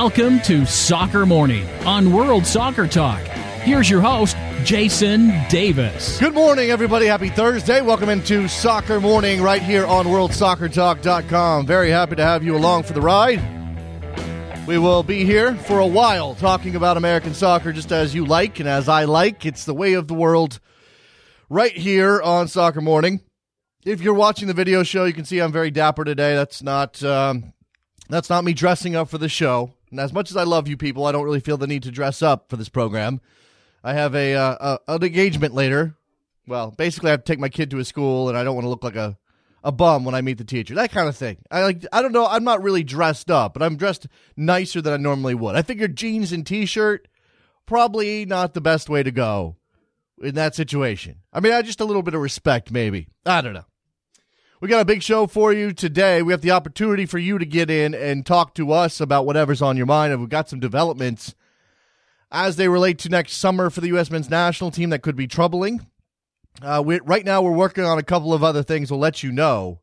Welcome to Soccer Morning on World Soccer Talk. Here's your host, Jason Davis. Good morning, everybody. Happy Thursday. Welcome into Soccer Morning right here on WorldSoccerTalk.com. Very happy to have you along for the ride. We will be here for a while talking about American soccer just as you like and as I like. It's the way of the world right here on Soccer Morning. If you're watching the video show, you can see I'm very dapper today. That's not me dressing up for the show. And as much as I love you people, I don't really feel the need to dress up for this program. I have an engagement later. Well, basically I have to take my kid to a school, and I don't want to look like a bum when I meet the teacher. That kind of thing. I don't know. I'm not really dressed up, but I'm dressed nicer than I normally would. I figured jeans and T-shirt, probably not the best way to go in that situation. I mean, just a little bit of respect, maybe. I don't know. We got a big show for you today. We have the opportunity for you to get in and talk to us about whatever's on your mind. And we've got some developments as they relate to next summer for the U.S. men's national team that could be troubling. Right now we're working on a couple of other things. We'll let you know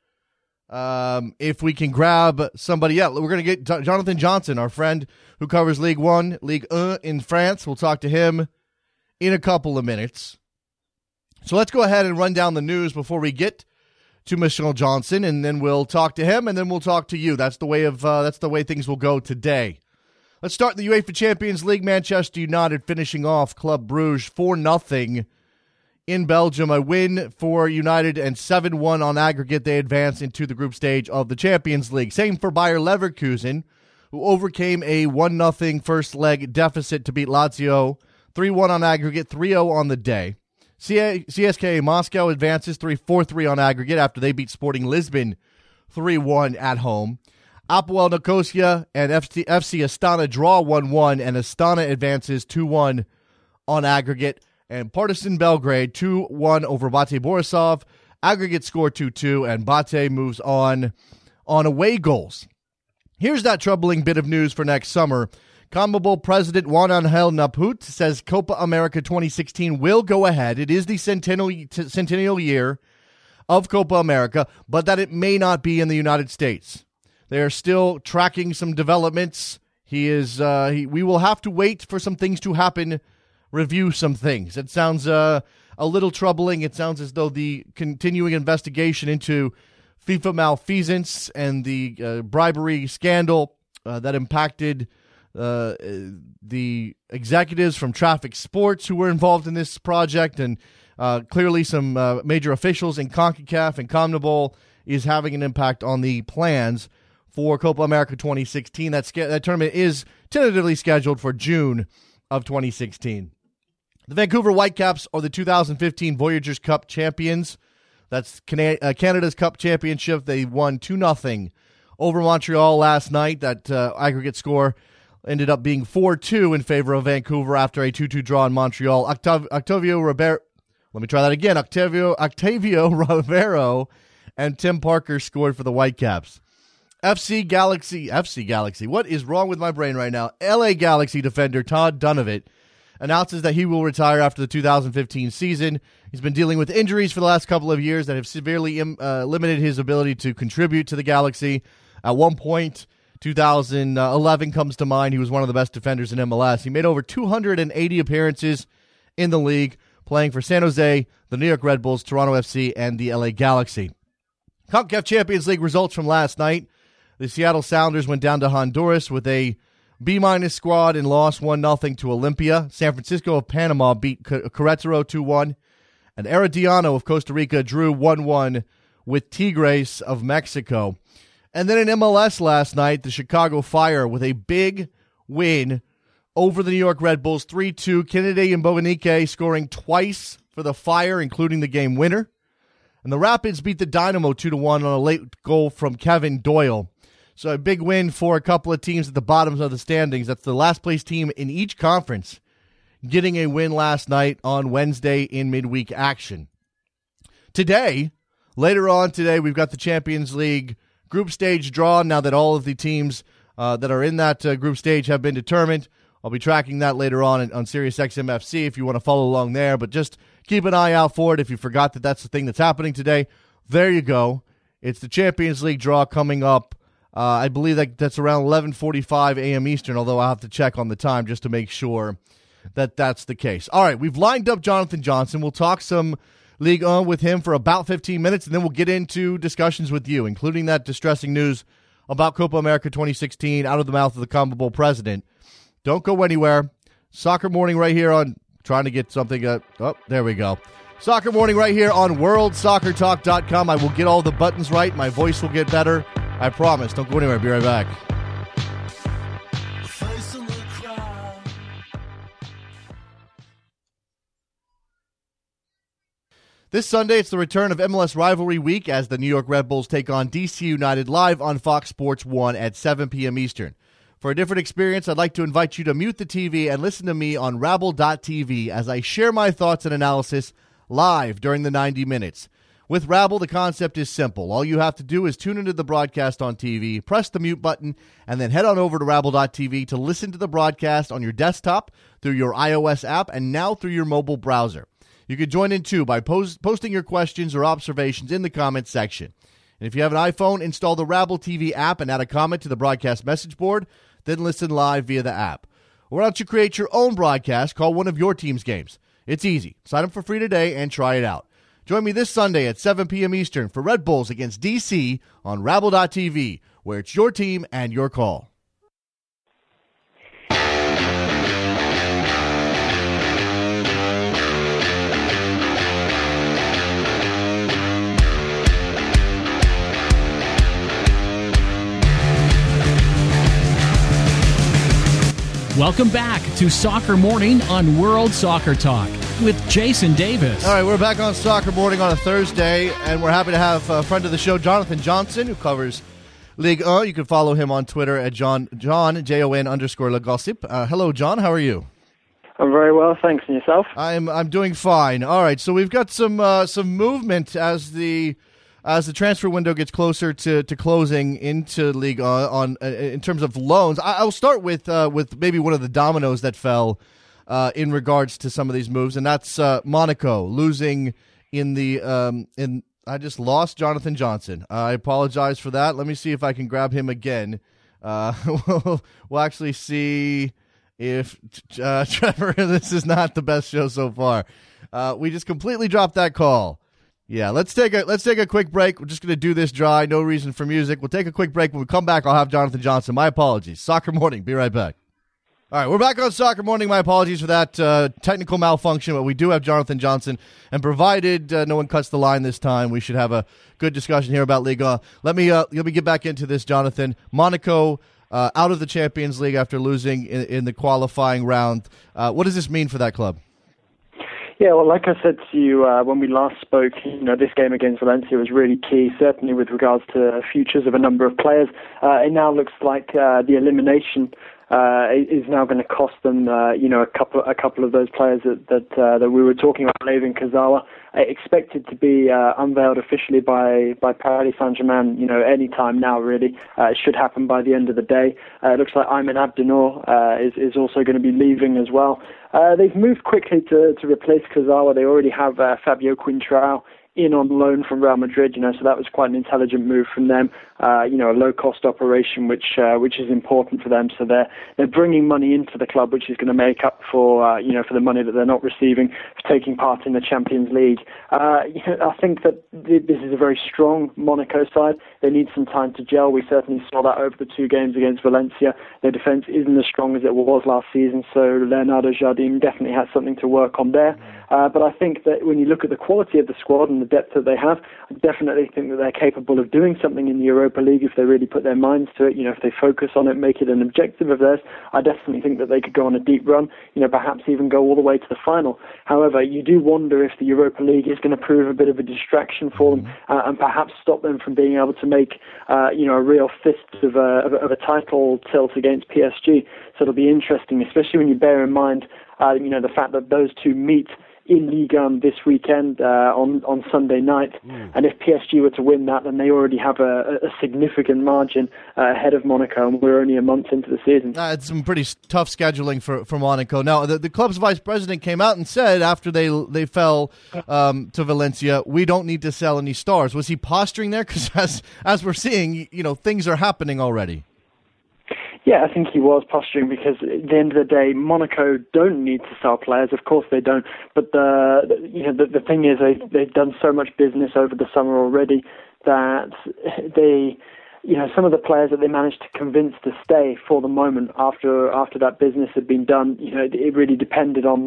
if we can grab somebody else. We're going to get Jonathan Johnson, our friend who covers Ligue 1, Ligue 1 in France. We'll talk to him in a couple of minutes. So let's go ahead and run down the news before we get to Michelle Johnson, and then we'll talk to him, and then we'll talk to you. That's the way things will go today. Let's start in the UEFA Champions League. Manchester United finishing off Club Brugge 4-0 in Belgium. A win for United and 7-1 on aggregate. They advance into the group stage of the Champions League. Same for Bayer Leverkusen, who overcame a 1-0 first leg deficit to beat Lazio. 3-1 on aggregate, 3-0 on the day. CSKA Moscow advances 4-3 on aggregate after they beat Sporting Lisbon 3-1 at home. Apoel Nicosia and FC Astana draw 1-1, and Astana advances 2-1 on aggregate. And Partizan Belgrade 2-1 over Bate Borisov. Aggregate score 2-2, and Bate moves on away goals. Here's that troubling bit of news for next summer. CONMEBOL President Juan Angel Naput says Copa America 2016 will go ahead. It is the centennial year of Copa America, but that it may not be in the United States. They are still tracking some developments. We will have to wait for some things to happen, review some things. It sounds a little troubling. It sounds as though the continuing investigation into FIFA malfeasance and the bribery scandal that impacted the executives from Traffic Sports who were involved in this project, and clearly some major officials in CONCACAF and CONMEBOL is having an impact on the plans for Copa America 2016. That tournament is tentatively scheduled for June of 2016. The Vancouver Whitecaps are the 2015 Voyageurs Cup champions. That's Canada's Cup championship. They won 2-0 over Montreal last night. That aggregate score ended up being 4-2 in favor of Vancouver after a 2-2 draw in Montreal. Octavio Rivero and Tim Parker scored for the Whitecaps. FC Galaxy. What is wrong with my brain right now? LA Galaxy defender Todd Dunovit announces that he will retire after the 2015 season. He's been dealing with injuries for the last couple of years that have severely limited his ability to contribute to the Galaxy. At one point, 2011 comes to mind. He was one of the best defenders in MLS. He made over 280 appearances in the league, playing for San Jose, the New York Red Bulls, Toronto FC, and the LA Galaxy. CONCACAF Champions League results from last night. The Seattle Sounders went down to Honduras with a B- squad and lost 1-0 to Olympia. San Francisco of Panama beat Querétaro 2-1. And Herediano of Costa Rica drew 1-1 with Tigres of Mexico. And then in MLS last night, the Chicago Fire with a big win over the New York Red Bulls, 3-2. Kennedy and Boganique scoring twice for the Fire, including the game winner. And the Rapids beat the Dynamo 2-1 on a late goal from Kevin Doyle. So a big win for a couple of teams at the bottoms of the standings. That's the last place team in each conference getting a win last night on Wednesday in midweek action. Later on today, we've got the Champions League group stage draw now that all of the teams that are in that group stage have been determined. I'll be tracking that later on SiriusXM FC if you want to follow along there, but just keep an eye out for it if you forgot that that's the thing that's happening today. There you go. It's the Champions League draw coming up I believe that's around 11:45 a.m. Eastern, although I'll have to check on the time just to make sure that that's the case. All right, we've lined up Jonathan Johnson. We'll talk some Ligue 1 with him for about 15 minutes, and then we'll get into discussions with you, including that distressing news about Copa America 2016 out of the mouth of the CONMEBOL president. Don't go anywhere. Soccer Morning right here on, trying to get something, there we go. Soccer Morning right here on WorldSoccerTalk.com. I will get all the buttons right. My voice will get better. I promise. Don't go anywhere. I'll be right back. This Sunday, it's the return of MLS Rivalry Week as the New York Red Bulls take on DC United live on Fox Sports 1 at 7 p.m. Eastern. For a different experience, I'd like to invite you to mute the TV and listen to me on Rabble.tv as I share my thoughts and analysis live during the 90 minutes. With Rabble, the concept is simple. All you have to do is tune into the broadcast on TV, press the mute button, and then head on over to Rabble.tv to listen to the broadcast on your desktop, through your iOS app, and now through your mobile browser. You can join in, too, by posting your questions or observations in the comments section. And if you have an iPhone, install the Rabble TV app and add a comment to the broadcast message board, then listen live via the app. Or why don't you create your own broadcast, call one of your team's games. It's easy. Sign up for free today and try it out. Join me this Sunday at 7 p.m. Eastern for Red Bulls against DC on Rabble.tv, where it's your team and your call. Welcome back to Soccer Morning on World Soccer Talk with Jason Davis. All right, we're back on Soccer Morning on a Thursday, and we're happy to have a friend of the show, Jonathan Johnson, who covers Ligue 1. You can follow him on Twitter at John Jon_Le Gossip. Hello, John. How are you? I'm very well, thanks. And yourself? I'm doing fine. All right, so we've got some movement as the transfer window gets closer to closing into Ligue 1 in terms of loans. I'll start with maybe one of the dominoes that fell in regards to some of these moves, and that's Monaco losing in the I just lost Jonathan Johnson. I apologize for that. Let me see if I can grab him again. We'll actually see if Trevor. This is not the best show so far. We just completely dropped that call. Yeah, let's take a quick break. We're just going to do this dry. No reason for music. We'll take a quick break. When we come back, I'll have Jonathan Johnson. My apologies. Soccer Morning. Be right back. All right, we're back on Soccer Morning. My apologies for that technical malfunction, but we do have Jonathan Johnson. And provided no one cuts the line this time, we should have a good discussion here about Ligue 1. Let me get back into this, Jonathan. Monaco out of the Champions League after losing in the qualifying round. What does this mean for that club? Yeah, well, like I said to you when we last spoke, this game against Valencia was really key, certainly with regards to futures of a number of players. It now looks like the elimination is now going to cost them, a couple of those players that we were talking about, Layvin Kurzawa, expected to be unveiled officially by Paris Saint-Germain, any time now, really. It should happen by the end of the day. It looks like Ayman Abdennour is also going to be leaving as well. They've moved quickly to replace Kurzawa. They already have Fabio Quintrao in on loan from Real Madrid, so that was quite an intelligent move from them. A low-cost operation, which is important for them. So they're bringing money into the club, which is going to make up for for the money that they're not receiving for taking part in the Champions League. I think that this is a very strong Monaco side. They need some time to gel. We certainly saw that over the two games against Valencia. Their defence isn't as strong as it was last season, so Leonardo Jardim definitely has something to work on there. But I think that when you look at the quality of the squad and the depth that they have, I definitely think that they're capable of doing something in the Europa League if they really put their minds to it. If they focus on it, make it an objective of theirs, I definitely think that they could go on a deep run, perhaps even go all the way to the final. However, you do wonder if the Europa League is going to prove a bit of a distraction for them and perhaps stop them from being able to make a real fist of a title tilt against PSG. So it'll be interesting, especially when you bear in mind the fact that those two meet in Ligue 1 this weekend on Sunday night. And if PSG were to win that, then they already have a significant margin ahead of Monaco, and we're only a month into the season. It's some pretty tough scheduling for Monaco. Now, the club's vice president came out and said after they fell to Valencia, we don't need to sell any stars. Was he posturing there? Because as we're seeing, things are happening already. Yeah, I think he was posturing because at the end of the day, Monaco don't need to sell players. Of course they don't. But the thing is, they've done so much business over the summer already that they, some of the players that they managed to convince to stay for the moment after that business had been done, it really depended on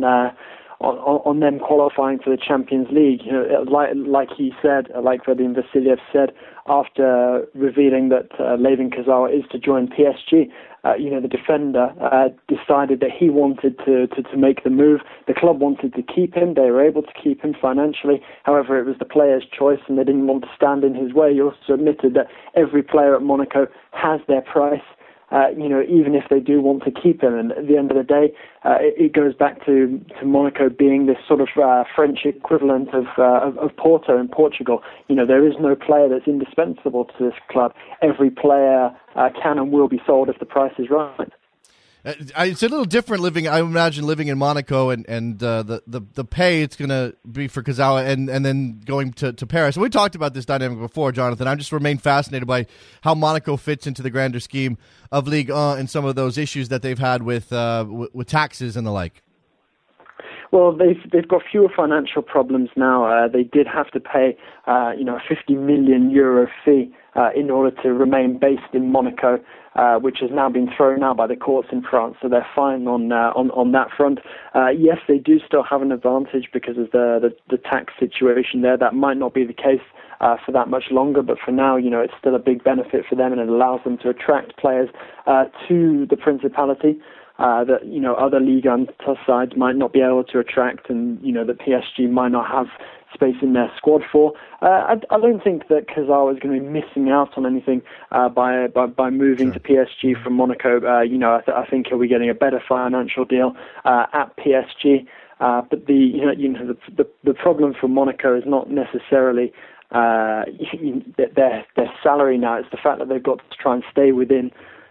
them qualifying for the Champions League. Like he said, like Vadim Vasiliev said, after revealing that Layvin Kurzawa is to join PSG, the defender decided that he wanted to make the move. The club wanted to keep him. They were able to keep him financially. However, it was the player's choice, and they didn't want to stand in his way. He also admitted that every player at Monaco has their price. Even if they do want to keep him. And at the end of the day, it goes back to Monaco being this sort of French equivalent of Porto in Portugal. There is no player that's indispensable to this club. Every player can and will be sold if the price is right. It's a little different I imagine living in Monaco and the pay it's going to be for Kurzawa and then going to Paris. And we talked about this dynamic before, Jonathan. I just remain fascinated by how Monaco fits into the grander scheme of Ligue 1 and some of those issues that they've had with taxes and the like. Well, they've got fewer financial problems now. They did have to pay a 50 million euro fee in order to remain based in Monaco, which has now been thrown out by the courts in France, so they're fine on that front. Yes, they do still have an advantage because of the tax situation there. That might not be the case for that much longer, but for now, it's still a big benefit for them, and it allows them to attract players to the Principality that other Ligue 1 sides might not be able to attract, and that PSG might not have space in their squad for. I don't think that Kurzawa is going to be missing out on anything by moving to PSG from Monaco. I think he'll be getting a better financial deal at PSG. But the problem for Monaco is not necessarily their salary now. It's the fact that they've got to try and stay within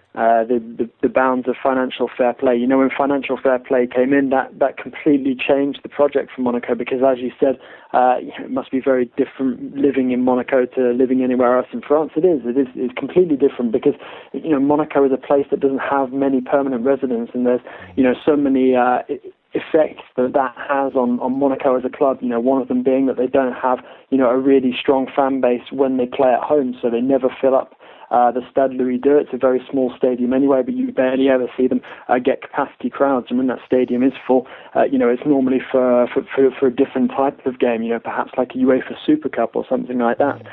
the bounds of financial fair play. When financial fair play came in, that completely changed the project for Monaco, because as you said, it must be very different living in Monaco to living anywhere else in France. It's completely different because Monaco is a place that doesn't have many permanent residents, and there's so many effects that has on Monaco as a club. One of them being that they don't have a really strong fan base when they play at home, so they never fill up the Stade Louis II. It's a very small stadium anyway, but you barely ever see them get capacity crowds. And when that stadium is full, it's normally for a different type of game, perhaps like a UEFA Super Cup or something like that.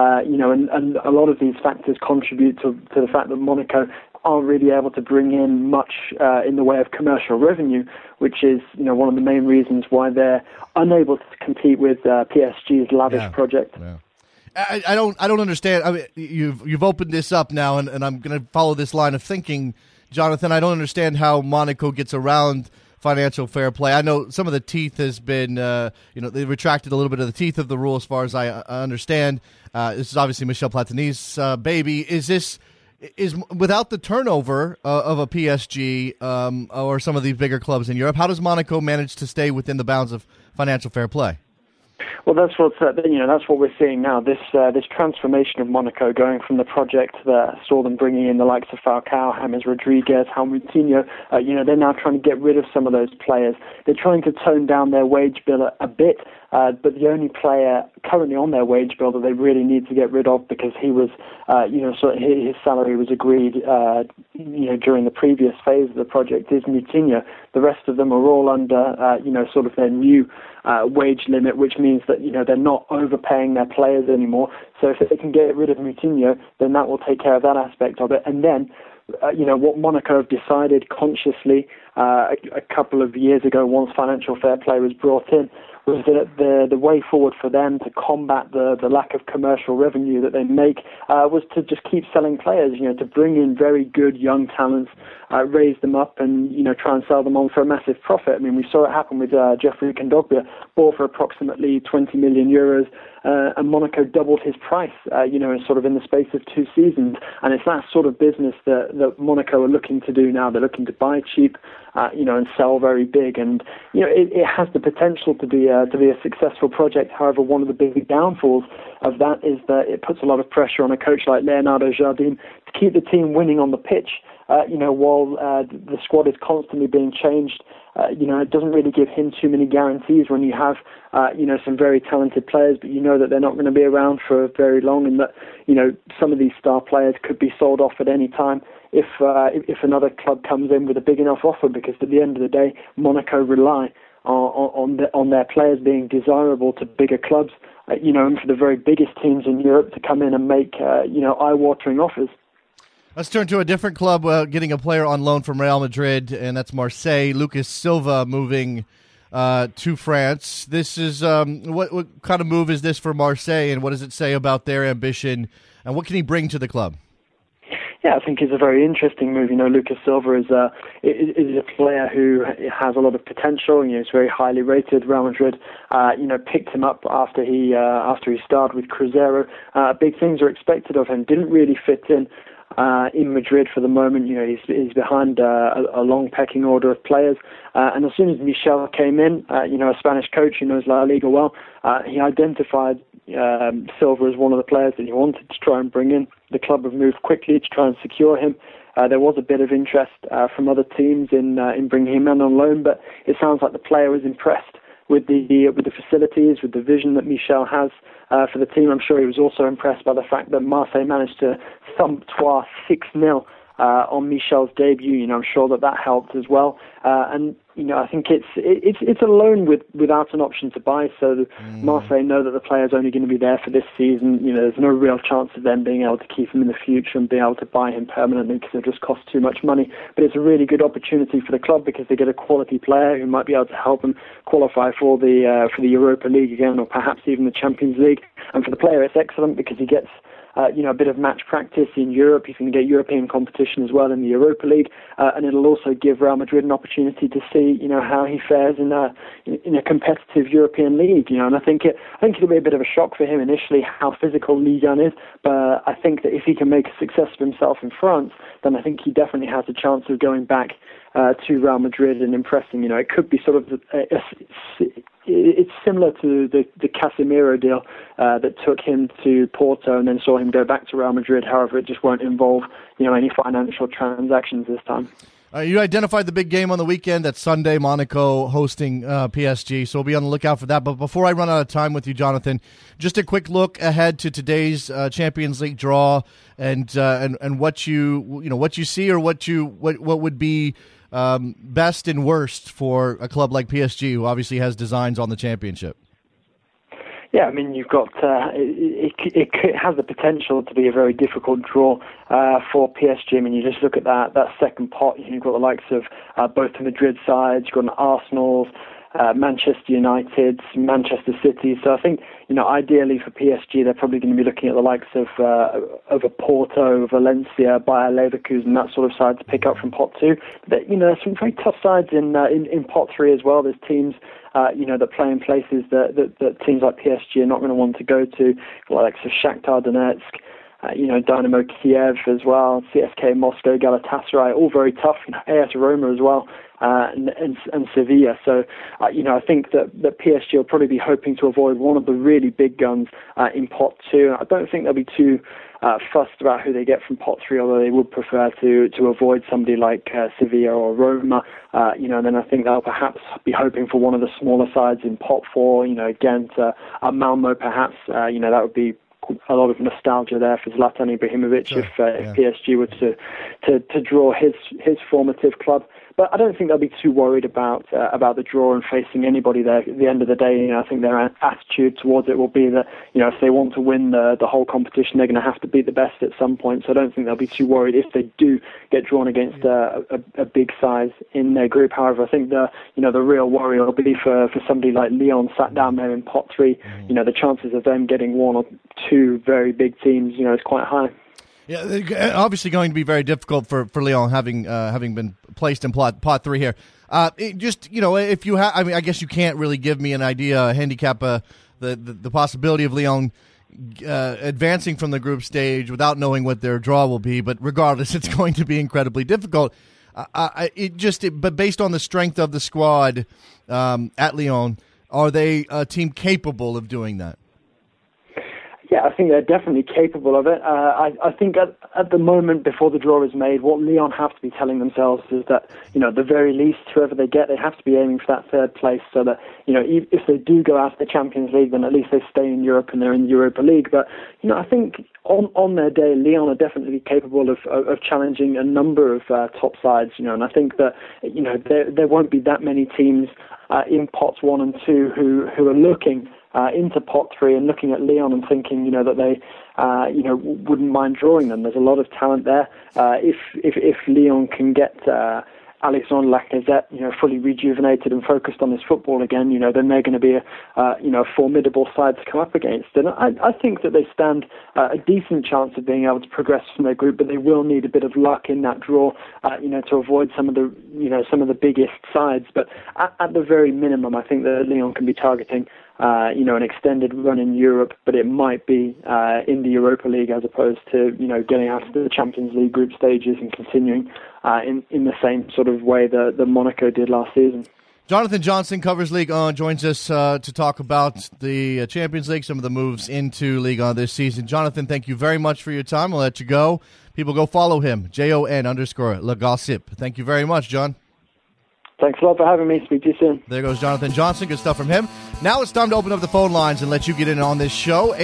And a lot of these factors contribute to the fact that Monaco aren't really able to bring in much in the way of commercial revenue, which is one of the main reasons why they're unable to compete with PSG's lavish project. Yeah. I don't understand. I mean, you've opened this up now, and I'm going to follow this line of thinking, Jonathan. I don't understand how Monaco gets around financial fair play. I know some of the teeth has been, they retracted a little bit of the teeth of the rule as far as I understand. This is obviously Michel Platini's baby. Is without the turnover of a PSG or some of these bigger clubs in Europe, how does Monaco manage to stay within the bounds of financial fair play? Well, that's what we're seeing now. This transformation of Monaco, going from the project that saw them bringing in the likes of Falcao, James Rodriguez, Moutinho. They're now trying to get rid of some of those players. They're trying to tone down their wage bill a bit. But the only player currently on their wage bill that they really need to get rid of, because he was, his salary was agreed, during the previous phase of the project, is Moutinho. The rest of them are all under, sort of their new wage limit, which means that they're not overpaying their players anymore. So if they can get rid of Moutinho, then that will take care of that aspect of it. And then what Monaco have decided consciously a couple of years ago, once financial fair play was brought in, was that the way forward for them to combat the lack of commercial revenue that they make was to just keep selling players, to bring in very good young talents, raise them up and, try and sell them on for a massive profit. I mean, we saw it happen with Jeffrey Kondogbia, bought for approximately 20 million euros, and Monaco doubled his price, sort of in the space of 2 seasons. And it's that sort of business that Monaco are looking to do now. They're looking to buy cheap, and sell very big. And, it has the potential to be a successful project. However, one of the big downfalls of that is that it puts a lot of pressure on a coach like Leonardo Jardim to keep the team winning on the pitch, while the squad is constantly being changed. It doesn't really give him too many guarantees when you have, some very talented players, but that they're not going to be around for very long, and that, some of these star players could be sold off at any time if another club comes in with a big enough offer, because at the end of the day, Monaco rely on their players being desirable to bigger clubs, and for the very biggest teams in Europe to come in and make, eye-watering offers. Let's turn to a different club getting a player on loan from Real Madrid, and that's Marseille. Lucas Silva moving to France. This is what kind of move is this for Marseille, and what does it say about their ambition, and what can he bring to the club? Yeah, I think it's a very interesting move. Lucas Silva is a player who has a lot of potential. He's very highly rated. Real Madrid, picked him up after he started with Cruzeiro. Big things are expected of him. Didn't really fit in Madrid for the moment. He's behind a long pecking order of players. And as soon as Michel came in, a Spanish coach who knows La Liga well, he identified Silva as one of the players that he wanted to try and bring in. The club have moved quickly to try and secure him. There was a bit of interest from other teams in bringing him in on loan, but it sounds like the player was impressed with the facilities, with the vision that Michel has for the team. I'm sure he was also impressed by the fact that Marseille managed to thump Troyes 6-0 on Michel's debut. I'm sure that helped as well. And I think it's a loan without an option to buy. So Marseille know that the player's only going to be there for this season. There's no real chance of them being able to keep him in the future and being able to buy him permanently, because it just costs too much money. But it's a really good opportunity for the club, because they get a quality player who might be able to help them qualify for the Europa League again, or perhaps even the Champions League. And for the player, it's excellent because he gets a bit of match practice in Europe. He's going to get European competition as well in the Europa League, and it'll also give Real Madrid an opportunity to see, how he fares in a competitive European league. And I think it'll be a bit of a shock for him initially how physical Ligue 1 is, but I think that if he can make a success of himself in France, then I think he definitely has a chance of going back to Real Madrid and impressing. It could be sort of it's similar to the Casemiro deal that took him to Porto and then saw him go back to Real Madrid. However, it just won't involve any financial transactions this time. You identified the big game on the weekend. That's Sunday, Monaco hosting PSG, so we'll be on the lookout for that. But before I run out of time with you, Jonathan, just a quick look ahead to today's Champions League draw and what you see, or what would be best and worst for a club like PSG, who obviously has designs on the championship. Yeah, I mean, you've got it has the potential to be a very difficult draw for PSG. I mean, you just look at that second pot. You've got the likes of both the Madrid sides. You've got an Arsenal, Manchester United, Manchester City. So I think ideally for PSG, they're probably going to be looking at the likes of a Porto, Valencia, Bayer Leverkusen, that sort of side to pick up from pot 2. But there's some very tough sides in pot 3 as well. There's teams that play in places that teams like PSG are not going to want to go to, like Shakhtar Donetsk, Dynamo Kiev as well, CSKA Moscow, Galatasaray, all very tough. AS Roma as well, and Sevilla. So, I think that PSG will probably be hoping to avoid one of the really big guns in pot 2. I don't think they'll be too fussed about who they get from pot 3, although they would prefer to avoid somebody like Sevilla or Roma. And then I think they'll perhaps be hoping for one of the smaller sides in pot 4. Against Malmo, perhaps. That would be a lot of nostalgia there for Zlatan Ibrahimovic if PSG were to draw his formative club. But I don't think they'll be too worried about the draw and facing anybody there. At the end of the day, I think their attitude towards it will be that, if they want to win the whole competition, they're going to have to beat the best at some point. So I don't think they'll be too worried if they do get drawn against a big size in their group. However, I think the real worry will be for somebody like Lyon sat down there in pot 3. The chances of them getting one or two very big teams, is quite high. Yeah, obviously going to be very difficult for Lyon having been placed in pot 3 here. If you have, I guess you can't really give me an idea, handicap the possibility of Lyon advancing from the group stage without knowing what their draw will be. But regardless, it's going to be incredibly difficult. But based on the strength of the squad at Lyon, are they a team capable of doing that? Yeah, I think they're definitely capable of it. I think at the moment, before the draw is made, what Lyon have to be telling themselves is that, at the very least, whoever they get, they have to be aiming for that third place so that, if they do go out of the Champions League, then at least they stay in Europe and they're in the Europa League. But, I think on their day, Lyon are definitely capable of challenging a number of top sides, and I think that, there won't be that many teams in pots 1 and 2 who are looking into pot 3 and looking at Lyon and thinking, that they, wouldn't mind drawing them. There's a lot of talent there. If Lyon can get Alexandre Lacazette, fully rejuvenated and focused on his football again, then they're going to be a formidable side to come up against. And I think that they stand a decent chance of being able to progress from their group, but they will need a bit of luck in that draw, to avoid some of the biggest sides. But at the very minimum, I think that Lyon can be targeting an extended run in Europe, but it might be in the Europa League as opposed to, getting out of the Champions League group stages and continuing in the same sort of way that Monaco did last season. Jonathan Johnson covers Ligue 1, joins us to talk about the Champions League, some of the moves into Ligue 1 this season. Jonathan, thank you very much for your time. I'll let you go. People go follow him, JON_Le Gossip. Thank you very much, John. Thanks a lot for having me. Speak to you soon. There goes Jonathan Johnson. Good stuff from him. Now it's time to open up the phone lines and let you get in on this show.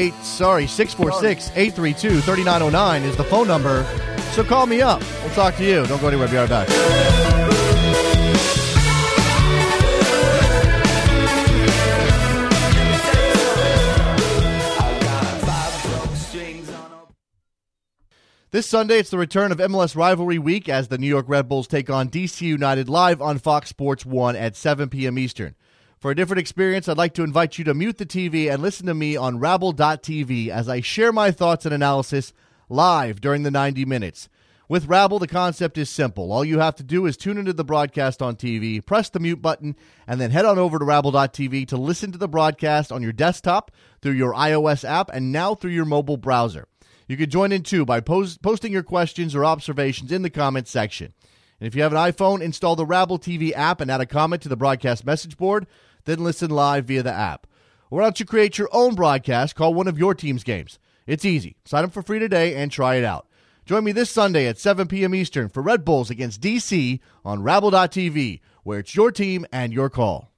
646-832-3909 is the phone number. So call me up. We'll talk to you. Don't go anywhere. Be right back. This Sunday, it's the return of MLS Rivalry Week as the New York Red Bulls take on DC United live on Fox Sports 1 at 7 p.m. Eastern. For a different experience, I'd like to invite you to mute the TV and listen to me on Rabble.tv as I share my thoughts and analysis live during the 90 minutes. With Rabble, the concept is simple. All you have to do is tune into the broadcast on TV, press the mute button, and then head on over to Rabble.tv to listen to the broadcast on your desktop, through your iOS app, and now through your mobile browser. You can join in, too, by posting your questions or observations in the comments section. And if you have an iPhone, install the Rabble TV app and add a comment to the broadcast message board, then listen live via the app. Or why don't you create your own broadcast, call one of your team's games. It's easy. Sign up for free today and try it out. Join me this Sunday at 7 p.m. Eastern for Red Bulls against DC on Rabble.tv, where it's your team and your call.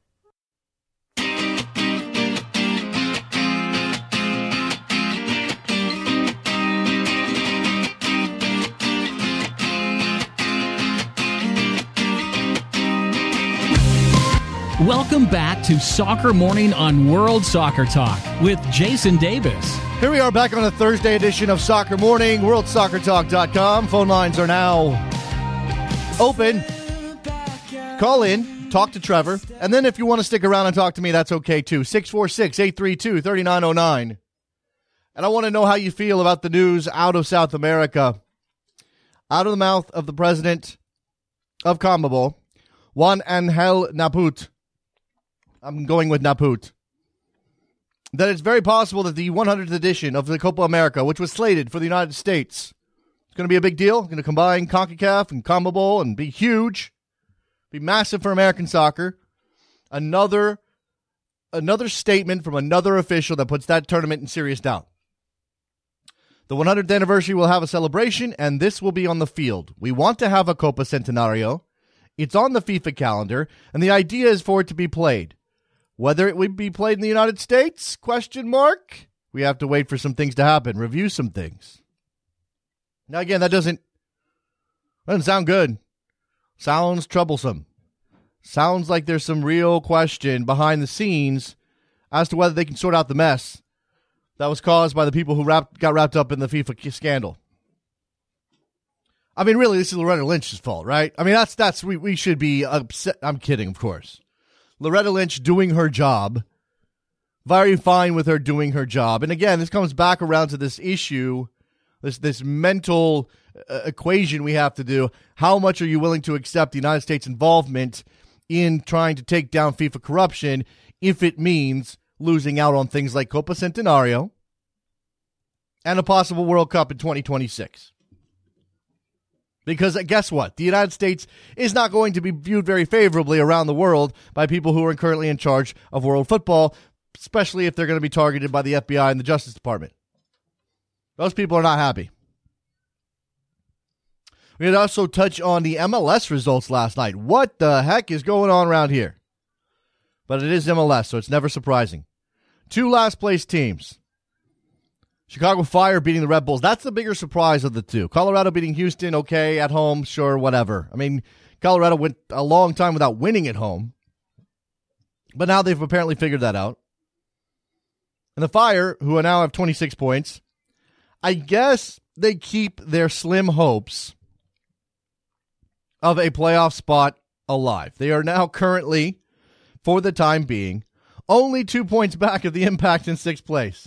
Welcome back to Soccer Morning on World Soccer Talk with Jason Davis. Here we are back on a Thursday edition of Soccer Morning, WorldSoccerTalk.com. Phone lines are now open. Call in, talk to Trevor, and then if you want to stick around and talk to me, that's okay too. 646-832-3909. And I want to know how you feel about the news out of South America, out of the mouth of the president of CONMEBOL, Juan Angel Naput. I'm going with Naput. That it's very possible that the 100th edition of the Copa America, which was slated for the United States, it's going to be a big deal. Going to combine CONCACAF and CONMEBOL and be huge, be massive for American soccer. Another statement from another official that puts that tournament in serious doubt. The 100th anniversary will have a celebration, and this will be on the field. We want to have a Copa Centenario. It's on the FIFA calendar, and the idea is for it to be played. Whether it would be played in the United States? ? We have to wait for some things to happen, review some things. Now, again, that doesn't sound good. Sounds troublesome. Sounds like there's some real question behind the scenes as to whether they can sort out the mess that was caused by the people who got wrapped up in the FIFA scandal. I mean, really, this is Loretta Lynch's fault, right? I mean, we should be upset. I'm kidding, of course. Loretta Lynch doing her job. Very fine with her doing her job. And again, this comes back around to this issue, this mental equation we have to do. How much are you willing to accept the United States' involvement in trying to take down FIFA corruption if it means losing out on things like Copa Centenario and a possible World Cup in 2026? Because guess what? The United States is not going to be viewed very favorably around the world by people who are currently in charge of world football, especially if they're going to be targeted by the FBI and the Justice Department. Those people are not happy. We could also touch on the MLS results last night. What the heck is going on around here? But it is MLS, so it's never surprising. 2 last-place teams. Chicago Fire beating the Red Bulls. That's the bigger surprise of the two. Colorado beating Houston, okay, at home, sure, whatever. I mean, Colorado went a long time without winning at home. But now they've apparently figured that out. And the Fire, who now have 26 points, I guess they keep their slim hopes of a playoff spot alive. They are now currently, for the time being, only 2 points back of the Impact in 6th place.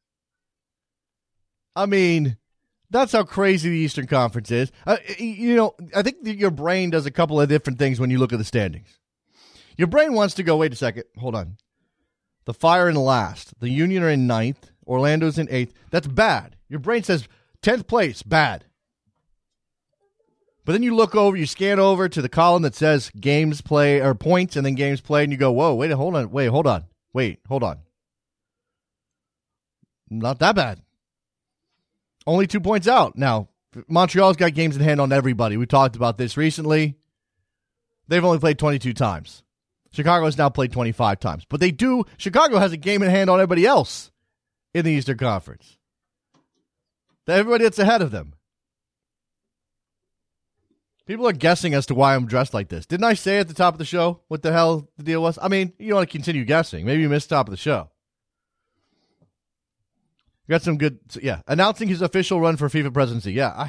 I mean, that's how crazy the Eastern Conference is. I think that your brain does a couple of different things when you look at the standings. Your brain wants to go, wait a second, hold on. The Fire in last. The Union are in 9th. Orlando's in 8th. That's bad. Your brain says 10th place, bad. But then you look over, you scan over to the column that says games play or points and then games played, and you go, whoa, hold on. Not that bad. Only 2 points out. Now, Montreal's got games in hand on everybody. We talked about this recently. They've only played 22 times. Chicago has now played 25 times. But Chicago has a game in hand on everybody else in the Eastern Conference. Everybody that's ahead of them. People are guessing as to why I'm dressed like this. Didn't I say at the top of the show what the hell the deal was? I mean, you want to continue guessing. Maybe you missed the top of the show. Got some good, announcing his official run for FIFA presidency. Yeah,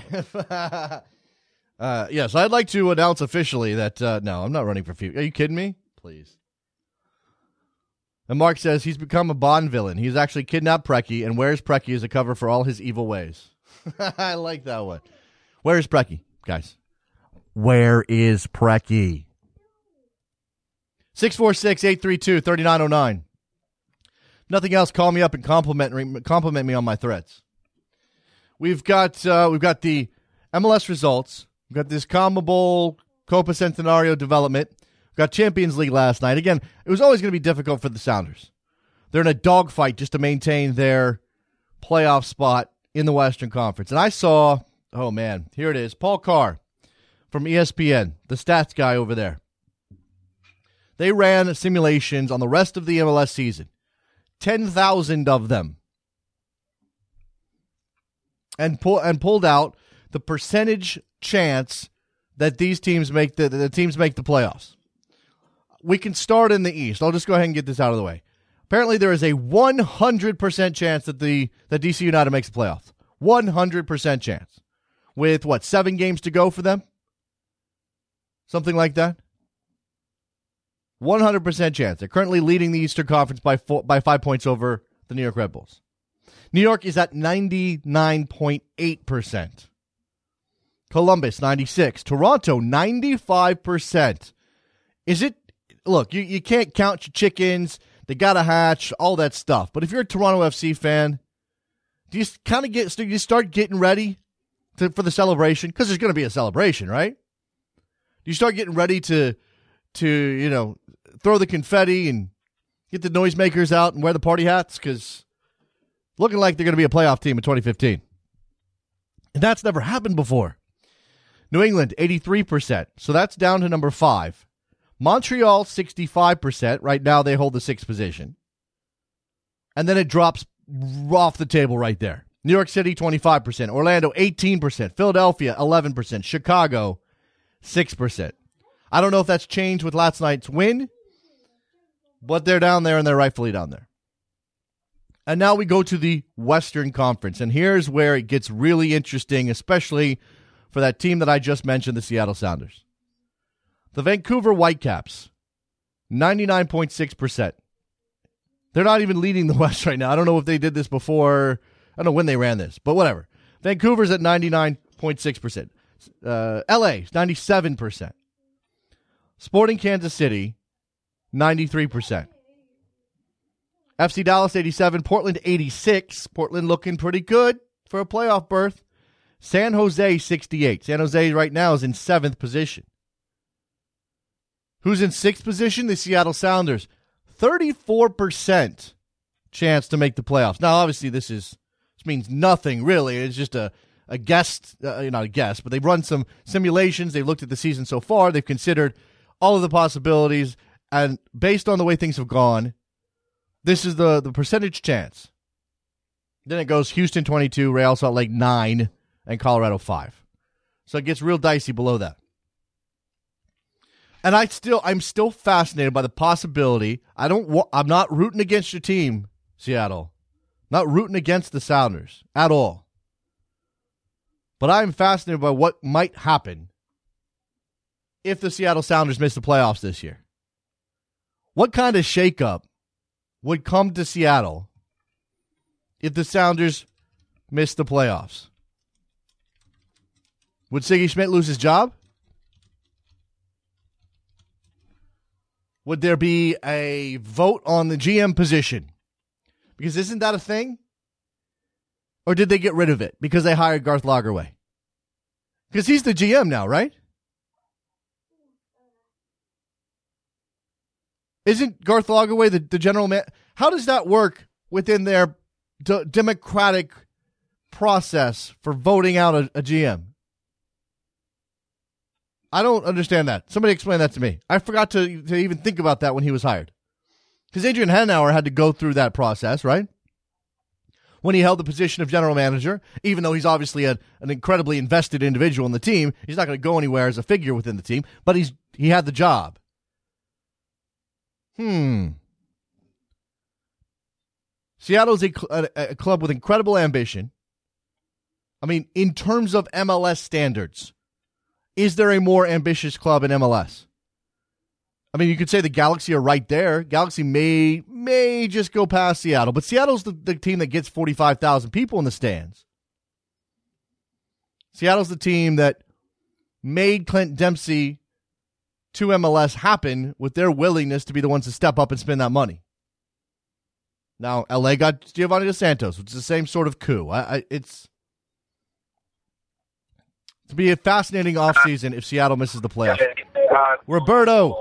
yes, I'd like to announce officially that, no, I'm not running for FIFA. Are you kidding me? Please. And Mark says he's become a Bond villain. He's actually kidnapped Preki and wears Preki as a cover for all his evil ways. I like that one. Where is Preki, guys? Where is Preki? 646-832-3909. Nothing else, call me up and compliment me on my threads. We've got the MLS results. We've got this CONMEBOL Copa Centenario development. We've got Champions League last night. Again, it was always going to be difficult for the Sounders. They're in a dogfight just to maintain their playoff spot in the Western Conference. And I saw, oh man, here it is, Paul Carr from ESPN, the stats guy over there. They ran simulations on the rest of the MLS season. 10,000 of them. And pulled out the percentage chance that these teams make the teams make the playoffs. We can start in the East. I'll just go ahead and get this out of the way. Apparently there is a 100% chance that DC United makes the playoffs. 100% chance. With 7 games to go for them? Something like that. 100% chance. They're currently leading the Eastern Conference by 5 points over the New York Red Bulls. New York is at 99.8%. Columbus, 96%. Toronto, 95%. Is it? Look, you can't count your chickens. They got to hatch, all that stuff. But if you're a Toronto FC fan, do you kind of start getting ready for the celebration? Because there's going to be a celebration, right? Do you start getting ready to throw the confetti and get the noisemakers out and wear the party hats? Because looking like they're going to be a playoff team in 2015. And that's never happened before. New England, 83%. So that's down to number 5. Montreal, 65%. Right now they hold the 6th position. And then it drops off the table right there. New York City, 25%. Orlando, 18%. Philadelphia, 11%. Chicago, 6%. I don't know if that's changed with last night's win, but they're down there, and they're rightfully down there. And now we go to the Western Conference, and here's where it gets really interesting, especially for that team that I just mentioned, the Seattle Sounders. The Vancouver Whitecaps, 99.6%. They're not even leading the West right now. I don't know if they did this before. I don't know when they ran this, but whatever. Vancouver's at 99.6%. LA, 97%. Sporting Kansas City, 93%. FC Dallas, 87. Portland, 86. Portland looking pretty good for a playoff berth. San Jose, 68. San Jose right now is in 7th position. Who's in 6th position? The Seattle Sounders. 34% chance to make the playoffs. Now, obviously, this means nothing, really. It's just a guess, not a guess, but they've run some simulations. They've looked at the season so far. They've considered all of the possibilities, and based on the way things have gone, this is the percentage chance. Then it goes Houston 22, Real Salt Lake 9, and Colorado 5. So it gets real dicey below that. And I'm still fascinated by the possibility. I'm not rooting against your team, Seattle. Not rooting against the Sounders at all. But I'm fascinated by what might happen if the Seattle Sounders miss the playoffs this year. What kind of shakeup would come to Seattle if the Sounders miss the playoffs? Would Siggy Schmidt lose his job? Would there be a vote on the GM position? Because isn't that a thing? Or did they get rid of it because they hired Garth Lagerwey? Because he's the GM now, right? Isn't Garth Lagerwey the general man? How does that work within their democratic process for voting out a GM? I don't understand that. Somebody explain that to me. I forgot to even think about that when he was hired. Because Adrian Hanauer had to go through that process, right? When he held the position of general manager, even though he's obviously an incredibly invested individual in the team, he's not going to go anywhere as a figure within the team, but he had the job. Seattle's a club with incredible ambition. I mean, in terms of MLS standards, is there a more ambitious club in MLS? I mean, you could say the Galaxy are right there. Galaxy may just go past Seattle, but Seattle's the team that gets 45,000 people in the stands. Seattle's the team that made Clint Dempsey to MLS happen with their willingness to be the ones to step up and spend that money. Now, LA got Giovanni Dos Santos, which is the same sort of coup. It's to be a fascinating offseason if Seattle misses the playoffs. Roberto.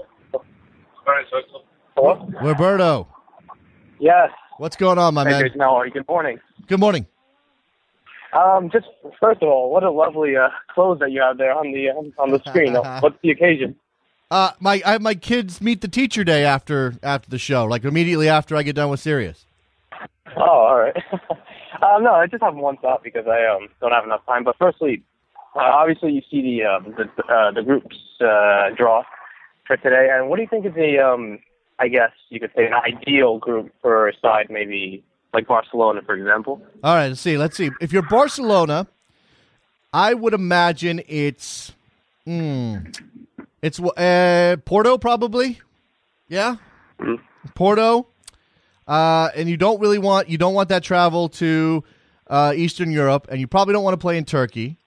Hello? Roberto. Yes. What's going on, my man? Jason, how are you? Good morning. Good morning. Just first of all, what a lovely clothes that you have there on the screen. What's the occasion? I have my kids meet the teacher day after the show, like immediately after I get done with Sirius. Oh, all right. No, I just have one thought because I don't have enough time. But firstly, obviously you see the groups draw for today, and what do you think is I guess you could say an ideal group for a side, maybe like Barcelona, for example? All right, let's see. If you're Barcelona, I would imagine it's Porto probably. Yeah, Porto. And you don't want that travel to Eastern Europe, and you probably don't want to play in Turkey.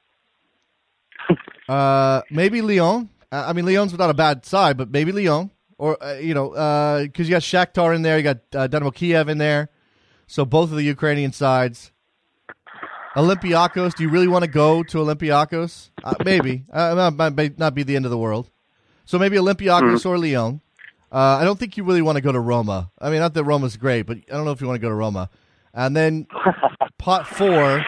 Maybe Lyon. I mean, Lyon's not a bad side, but maybe Lyon. Or, because you got Shakhtar in there, you got Dynamo Kiev in there. So both of the Ukrainian sides. Olympiacos, do you really want to go to Olympiacos? Maybe. Might not be the end of the world. So maybe Olympiacos or Lyon. I don't think you really want to go to Roma. I mean, not that Roma's great, but I don't know if you want to go to Roma. And then pot 4.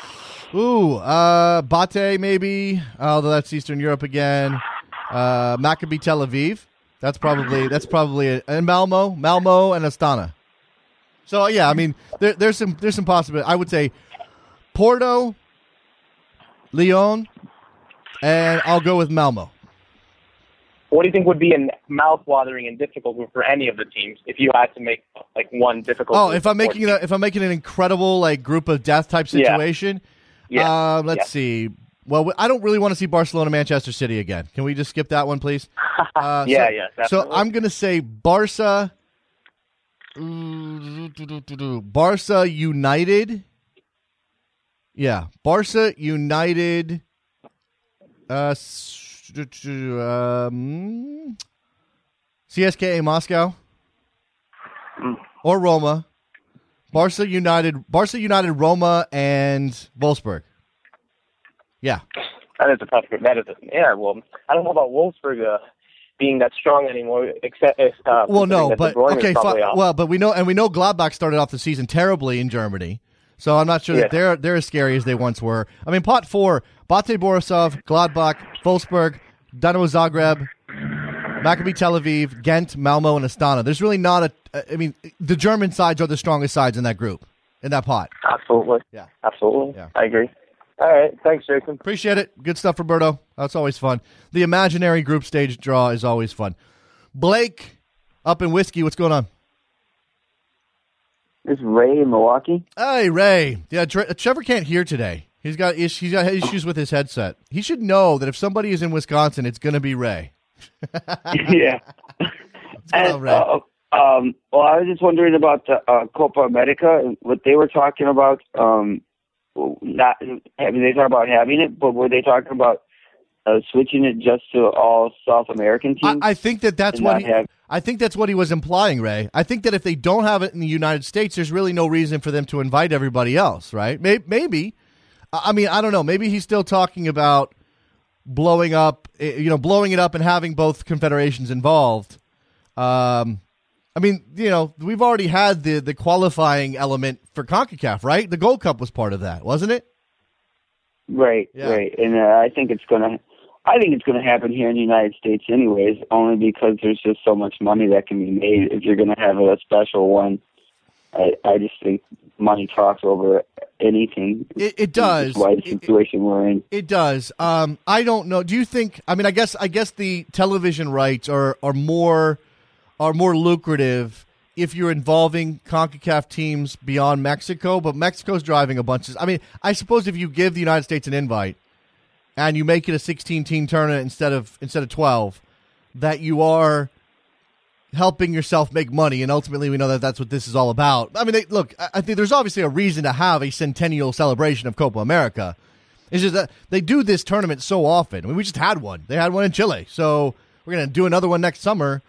Bate maybe, although that's Eastern Europe again. Maccabi Tel Aviv. That's probably it. And Malmo and Astana. So yeah, I mean, there's some possibility. I would say Porto, Lyon, and I'll go with Malmo. what do you think would be a mouth-watering and difficult group for any of the teams if you had to make like one difficult? Oh, if I'm making an incredible like group of death type situation, let's see. Well, I don't really want to see Barcelona, Manchester City again. Can we just skip that one, please? Definitely. So I'm going to say Barca United. Yeah, Barca United. CSKA Moscow or Roma. Barca United, Roma, and Wolfsburg. Yeah. That is a tough group. Well, I don't know about Wolfsburg being that strong anymore, except if but we know Gladbach started off the season terribly in Germany. So I'm not sure that they're as scary as they once were. I mean, pot 4, Bate Borisov, Gladbach, Wolfsburg, Dinamo Zagreb, Maccabi Tel Aviv, Ghent, Malmo, and Astana. There's really not the German sides are the strongest sides in that group, in that pot. Absolutely. Yeah. Absolutely. Yeah. I agree. All right. Thanks, Jason. Appreciate it. Good stuff, Roberto. That's always fun. The imaginary group stage draw is always fun. Blake, up in Whiskey, what's going on? This is Ray in Milwaukee. Hey, Ray. Yeah, Trevor can't hear today. He's got issues with his headset. He should know that if somebody is in Wisconsin, it's going to be Ray. Yeah. And, well, I was just wondering about the Copa America and what they were talking about. They talked about having it, but were they talking about switching it just to all South American teams? I think that's what I think that's what he was implying, Ray. I think that if they don't have it in the United States, there's really no reason for them to invite everybody else, right? Maybe. I mean, I don't know. Maybe he's still talking about blowing it up and having both confederations involved. I mean, we've already had the qualifying element for CONCACAF, right? The Gold Cup was part of that, wasn't it? Right, yeah. Right. And I think it's going to happen here in the United States anyways, only because there's just so much money that can be made if you're going to have a special one. I just think money talks over anything. It does. That's why the situation we're in. It does. I don't know. Do you think? I mean, I guess the television rights are more lucrative if you're involving CONCACAF teams beyond Mexico. But Mexico's driving a bunch of. I mean, I suppose if you give the United States an invite and you make it a 16-team tournament instead of 12, that you are helping yourself make money, and ultimately we know that that's what this is all about. I mean, I think there's obviously a reason to have a centennial celebration of Copa America. It's just that they do this tournament so often. I mean, we just had one. They had one in Chile, so we're going to do another one next summer.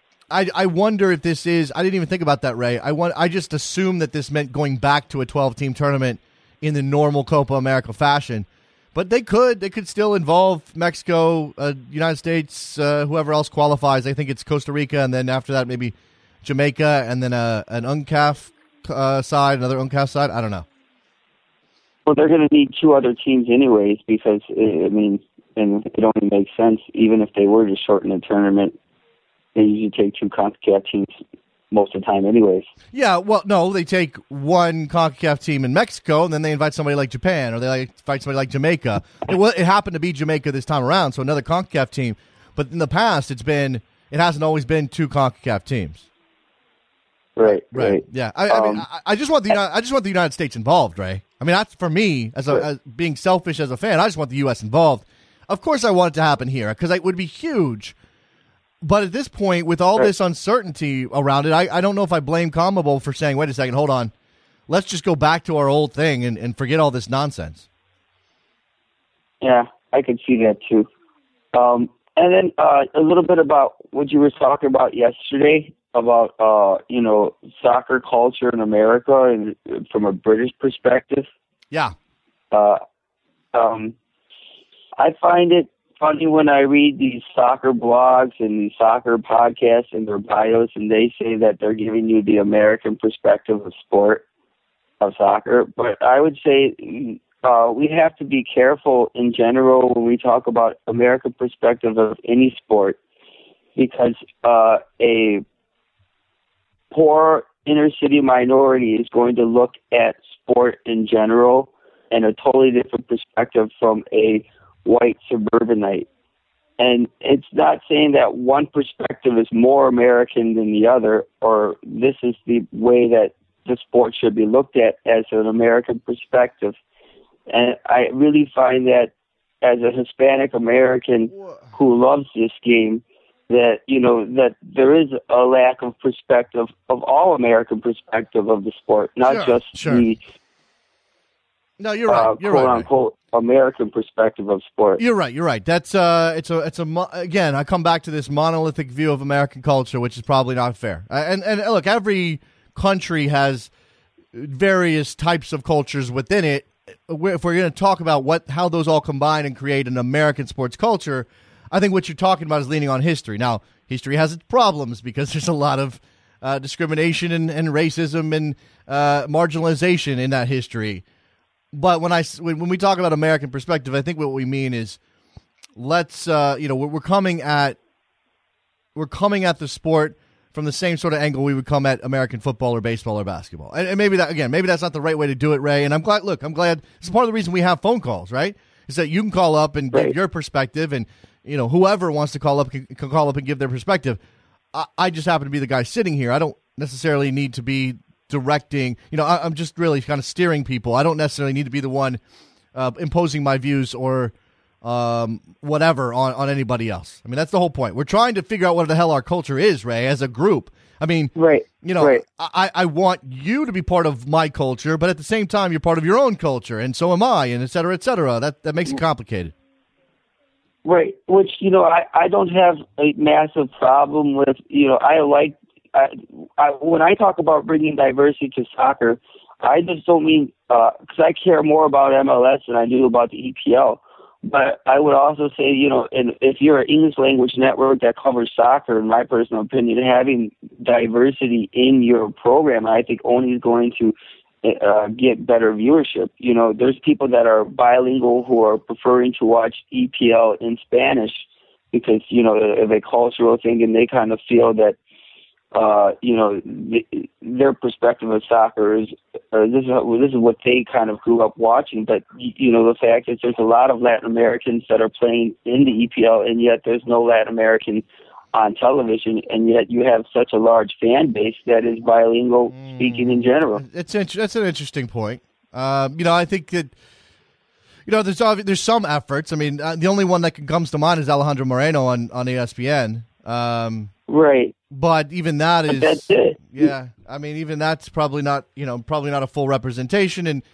I wonder if this is – I didn't even think about that, Ray. I just assumed that this meant going back to a 12-team tournament in the normal Copa America fashion. But they could still involve Mexico, United States, whoever else qualifies. I think it's Costa Rica, and then after that maybe Jamaica, and then an UNCAF side, another UNCAF side. I don't know. Well, they're going to need 2 other teams anyways because, and it only makes sense. Even if they were to shorten the tournament, they usually take 2 CONCACAF teams most of the time anyways. Yeah, well, no, they take one CONCACAF team in Mexico, and then they invite somebody like Japan, or they invite somebody like Jamaica. It happened to be Jamaica this time around, so another CONCACAF team. But in the past, it hasn't always been 2 CONCACAF teams. Right. Yeah, I just want the United States involved, Ray. I mean, that's for me as being selfish as a fan. I just want the U.S. involved. Of course, I want it to happen here because it would be huge. But at this point, with all this uncertainty around it, I don't know if I blame CONMEBOL for saying, wait a second, hold on. Let's just go back to our old thing and forget all this nonsense. Yeah, I could see that too. And then a little bit about what you were talking about yesterday about, soccer culture in America and from a British perspective. Yeah. I find it funny when I read these soccer blogs and these soccer podcasts and their bios, and they say that they're giving you the American perspective of soccer. But I would say we have to be careful in general when we talk about American perspective of any sport, because a poor inner city minority is going to look at sport in general in a totally different perspective from a white suburbanite. And it's not saying that one perspective is more American than the other, or this is the way that the sport should be looked at as an American perspective. And I really find that as a Hispanic American who loves this game, that, you know, that there is a lack of perspective, of all American perspective of the sport, not just the no, you're right. You're quote right, unquote American perspective of sport. You're right. You're right. That's again, I come back to this monolithic view of American culture, which is probably not fair. And look, every country has various types of cultures within it. If we're going to talk about how those all combine and create an American sports culture, I think what you're talking about is leaning on history. Now, history has its problems because there's a lot of discrimination and racism and marginalization in that history. But when we talk about American perspective, I think what we mean is let's we're coming at the sport from the same sort of angle we would come at American football or baseball or basketball. And maybe that's not the right way to do it, Ray. And I'm glad it's part of the reason we have phone calls, right? Is that you can call up and give your perspective, and you know, whoever wants to call up can call up and give their perspective. I just happen to be the guy sitting here. I don't necessarily need to be directing. You know, I'm just really kind of steering people. I don't necessarily need to be the one imposing my views or whatever on anybody else. I mean, that's the whole point. We're trying to figure out what the hell our culture is, Ray, as a group. I mean, I want you to be part of my culture, but at the same time, you're part of your own culture, and so am I, and et cetera, et cetera. That makes it complicated. Right, which, you know, I don't have a massive problem with, you know, when I talk about bringing diversity to soccer, I just don't mean, because I care more about MLS than I do about the EPL. But I would also say, you know, if you're an English language network that covers soccer, in my personal opinion, having diversity in your program, I think only is going to get better viewership. You know, there's people that are bilingual who are preferring to watch EPL in Spanish because, you know, of a cultural thing, and they kind of feel that, you know, their perspective of soccer is this is what they kind of grew up watching. But, you know, the fact is there's a lot of Latin Americans that are playing in the EPL, and yet there's no Latin American on television, and yet you have such a large fan base that is bilingual speaking in general. That's an interesting point. You know, I think that, you know, there's some efforts. I mean, the only one that comes to mind is Alejandro Moreno on ESPN. Right. But even that is, that's it. Yeah. I mean, even that's probably not a full representation. And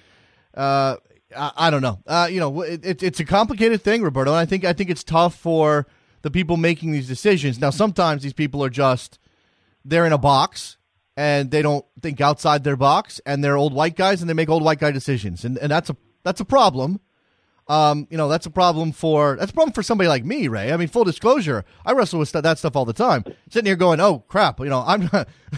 I don't know. You know, it's a complicated thing, Roberto. And I think it's tough for the people making these decisions. Now, sometimes these people are they're in a box and they don't think outside their box, and they're old white guys and they make old white guy decisions. And that's a problem. You know, that's a problem for somebody like me, Ray. I mean, full disclosure, I wrestle with that stuff all the time. Sitting here going, "Oh crap!" You know, I'm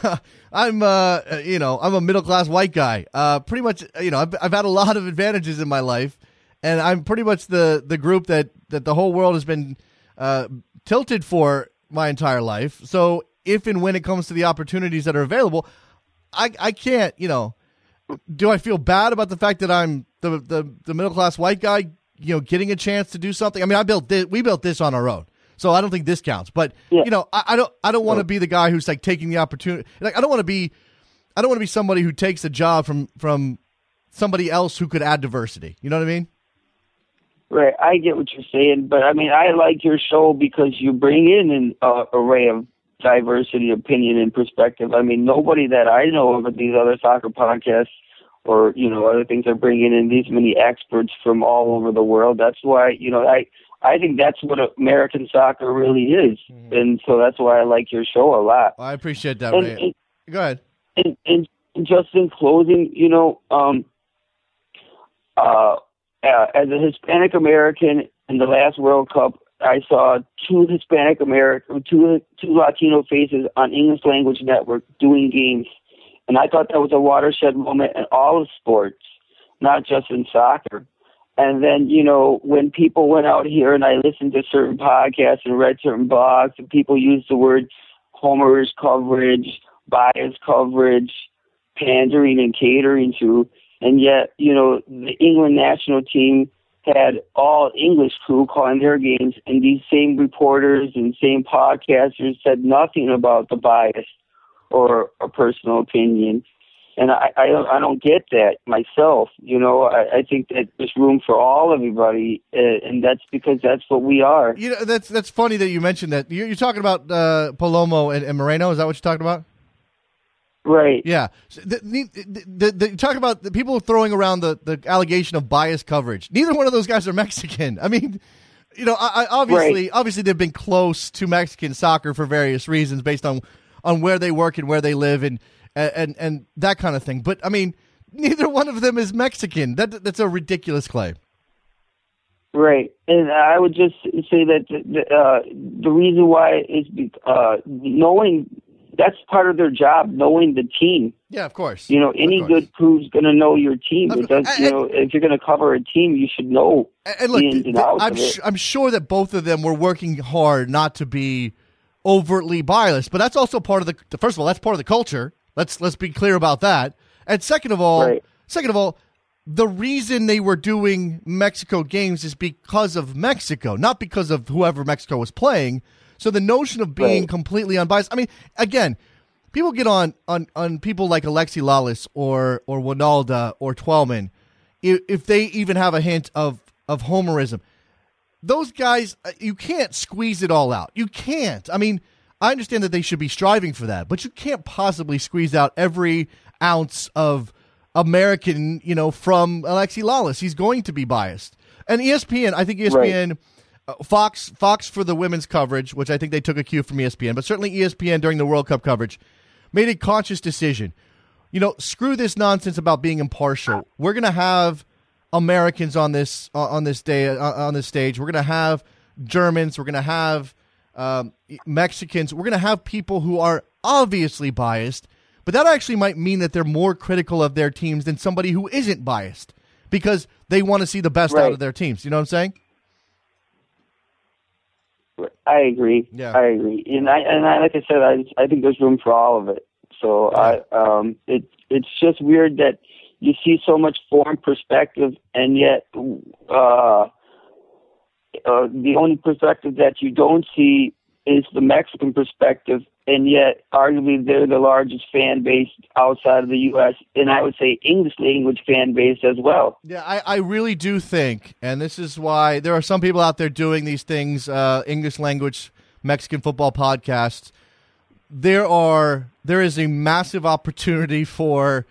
a middle class white guy. Pretty much, you know, I've had a lot of advantages in my life, and I'm pretty much the group that the whole world has been tilted for my entire life. So if and when it comes to the opportunities that are available, I can't. You know, do I feel bad about the fact that I'm the middle class white guy, you know, getting a chance to do something? I mean, we built this on our own, so I don't think this counts. But you know, I don't want to be the guy who's like taking the opportunity. Like, I don't want to be somebody who takes a job from somebody else who could add diversity. You know what I mean? Right. I get what you're saying, but I mean, I like your show because you bring in an array of diversity, opinion, and perspective. I mean, nobody that I know of at these other soccer podcasts or, you know, other things are bringing in these many experts from all over the world. That's why, you know, I think that's what American soccer really is. Mm-hmm. And so that's why I like your show a lot. Well, I appreciate that, Ray. Go ahead. And just in closing, you know, as a Hispanic American in the last World Cup, I saw two Latino faces on English language network doing games. And I thought that was a watershed moment in all of sports, not just in soccer. And then, you know, when people went out here and I listened to certain podcasts and read certain blogs, and people used the word homerish coverage, biased coverage, pandering and catering to, and yet, you know, the England national team had all English crew calling their games, and these same reporters and same podcasters said nothing about the bias or a personal opinion. And I don't get that myself. I think that there's room for everybody, and that's because that's what we are. That's funny that you mentioned that. You're talking about Palomo and Moreno. Is that what you're talking about? Right. Yeah. Talk about the people throwing around the allegation of biased coverage. Neither one of those guys are Mexican. I mean, obviously they've been close to Mexican soccer for various reasons based on where they work and where they live and that kind of thing. But I mean, neither one of them is Mexican. That's a ridiculous claim. Right. And I would just say that the reason why is knowing. That's part of their job, knowing the team. Yeah, of course. Any good crew's going to know your team. If you're going to cover a team, you should know the ins and outs of it. I'm sure that both of them were working hard not to be overtly biased, but that's also part of the first of all, that's part of the culture. Let's be clear about that. And second of all, the reason they were doing Mexico games is because of Mexico, not because of whoever Mexico was playing. So the notion of being completely unbiased, I mean, again, people get on people like Alexi Lalas or Winalda or Twellman if they even have a hint of homerism. Those guys, you can't squeeze it all out. You can't. I mean, I understand that they should be striving for that, but you can't possibly squeeze out every ounce of American, from Alexi Lalas. He's going to be biased. And ESPN, I think ESPN... Right. Fox for the women's coverage, which I think they took a cue from ESPN, but certainly ESPN during the World Cup coverage made a conscious decision. Screw this nonsense about being impartial. We're going to have Americans on this stage. We're going to have Germans. We're going to have Mexicans. We're going to have people who are obviously biased, but that actually might mean that they're more critical of their teams than somebody who isn't biased because they want to see the best out of their teams. You know what I'm saying? I agree. Yeah. I agree. And I like I said, I think there's room for all of it. So it's just weird that you see so much foreign perspective, and yet the only perspective that you don't see is the Mexican perspective, and yet arguably they're the largest fan base outside of the U.S., and I would say English language fan base as well. Yeah, I really do think, and this is why there are some people out there doing these things, English language Mexican football podcasts. There is a massive opportunity for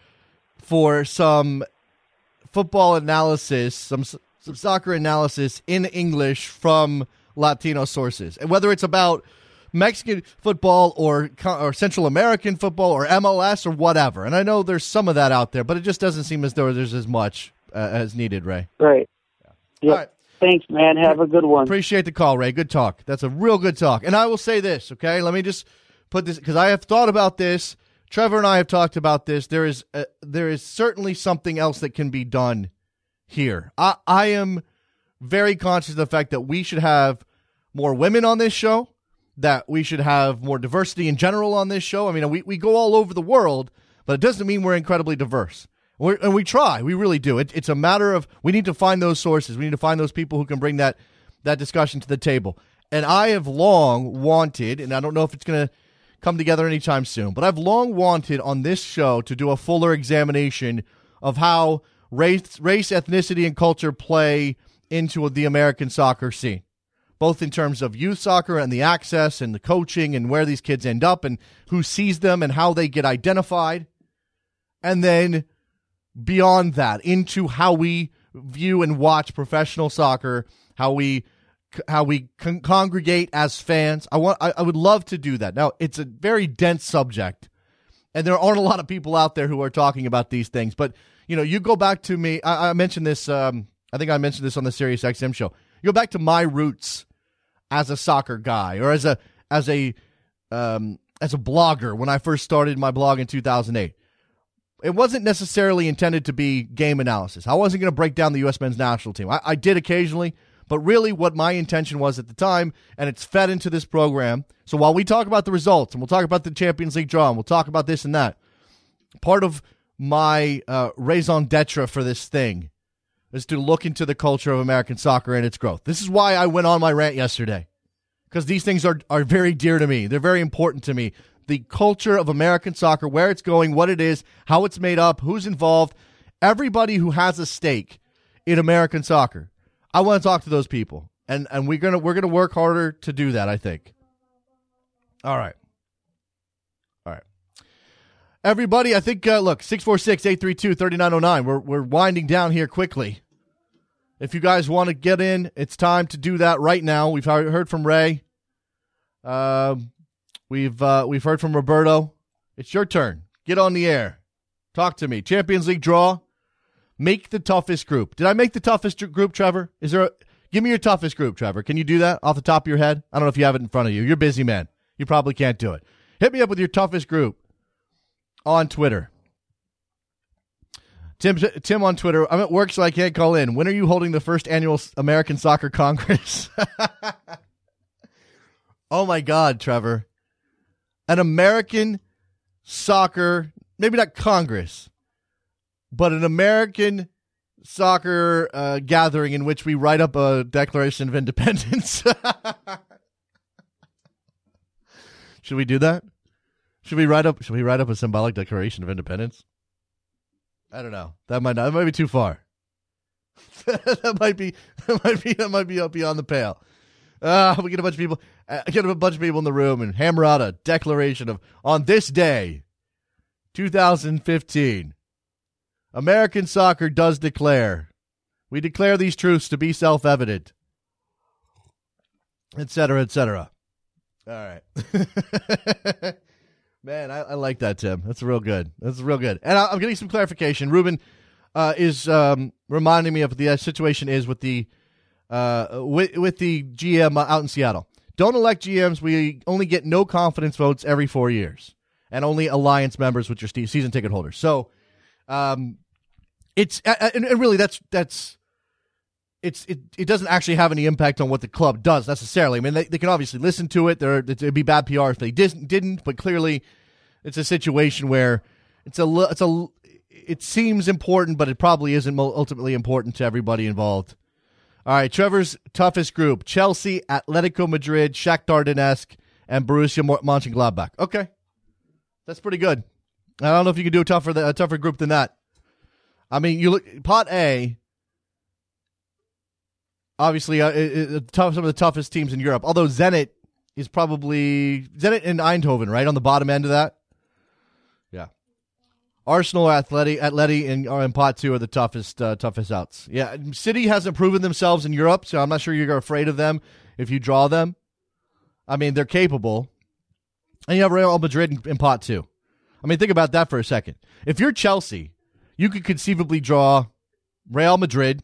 some football analysis, some soccer analysis in English from Latino sources, and whether it's about Mexican football or Central American football or MLS or whatever. And I know there's some of that out there, but it just doesn't seem as though there's as much as needed, Ray. Right. Yeah. All right. Thanks, man. Have a good one. Appreciate the call, Ray. Good talk. That's a real good talk. And I will say this, okay? Let me just put this, because I have thought about this. Trevor and I have talked about this. There is certainly something else that can be done here. I am very conscious of the fact that we should have more women on this show, that we should have more diversity in general on this show. I mean, we go all over the world, but it doesn't mean we're incredibly diverse. And we try. We really do. It's a matter of we need to find those sources. We need to find those people who can bring that discussion to the table. And I have long wanted, and I don't know if it's going to come together anytime soon, but I've long wanted on this show to do a fuller examination of how race, ethnicity, and culture play into the American soccer scene, both in terms of youth soccer and the access and the coaching and where these kids end up and who sees them and how they get identified. And then beyond that, into how we view and watch professional soccer, how we congregate as fans. I would love to do that. Now, it's a very dense subject, and there aren't a lot of people out there who are talking about these things. But, you go back to me. I mentioned this. I think I mentioned this on the Sirius XM show. You go back to my roots as a soccer guy, or as a blogger when I first started my blog in 2008. It wasn't necessarily intended to be game analysis. I wasn't going to break down the U.S. men's national team. I did occasionally, but really what my intention was at the time, and it's fed into this program. So while we talk about the results, and we'll talk about the Champions League draw, and we'll talk about this and that, part of my raison d'etre for this thing is to look into the culture of American soccer and its growth. This is why I went on my rant yesterday, because these things are very dear to me. They're very important to me. The culture of American soccer, where it's going, what it is, how it's made up, who's involved, everybody who has a stake in American soccer. I want to talk to those people, and we're gonna work harder to do that, I think. All right. Everybody, I think, look, 646-832-3909. We're winding down here quickly. If you guys want to get in, it's time to do that right now. We've heard from Ray. We've heard from Roberto. It's your turn. Get on the air. Talk to me. Champions League draw. Make the toughest group. Did I make the toughest group, Trevor? Give me your toughest group, Trevor. Can you do that off the top of your head? I don't know if you have it in front of you. You're a busy, man. You probably can't do it. Hit me up with your toughest group on Twitter. Tim on Twitter. I'm at work, so I can't call in. When are you holding the first annual American Soccer Congress? Oh, my God, Trevor. An American soccer, maybe not Congress, but an American soccer gathering in which we write up a Declaration of Independence. Should we do that? Should we write up a symbolic Declaration of Independence? I don't know. That might be too far. that might be up beyond the pale. We get a bunch of people in the room and hammer out a declaration of, on this day, 2015, American soccer does declare. We declare these truths to be self-evident, et cetera, et cetera. All right. Man, I like that, Tim. That's real good. And I'm getting some clarification. Ruben is reminding me of the situation is with the GM out in Seattle. Don't elect GMs. We only get no confidence votes every 4 years, and only alliance members with your season ticket holders. So, it's and really it doesn't actually have any impact on what the club does necessarily. I mean, they can obviously listen to it. It'd be bad PR if they didn't. But clearly, it's a situation where it seems important, but it probably isn't ultimately important to everybody involved. All right, Trevor's toughest group: Chelsea, Atletico Madrid, Shakhtar Donetsk, and Borussia Mönchengladbach. Okay, that's pretty good. I don't know if you could do a tougher group than that. I mean, you look Pot A. Obviously, some of the toughest teams in Europe. Although Zenit is probably and Eindhoven, right on the bottom end of that. Yeah, Arsenal, Atleti, and Pot 2 are the toughest outs. Yeah, City hasn't proven themselves in Europe, so I'm not sure you're afraid of them if you draw them. I mean, they're capable, and you have Real Madrid in Pot 2. I mean, think about that for a second. If you're Chelsea, you could conceivably draw Real Madrid,